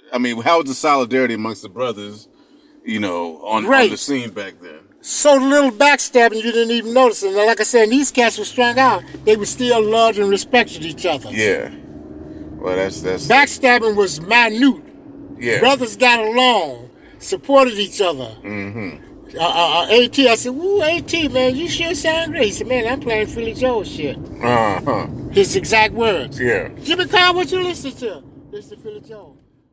I mean, how was the solidarity amongst the brothers, on the scene back then? So little backstabbing, you didn't even notice it. Now, like I said, these cats were strung out. They were still loved and respected each other. Yeah. Well, that's backstabbing was minute. Yeah. Brothers got along, supported each other. Mm-hmm. AT, I said, "Woo, AT, man, you sure sound great." He said, "Man, I'm playing Philly Joe shit." Uh-huh. His exact words. Yeah. Jimmy Carr, what you listen to? Listen to Philly Joe.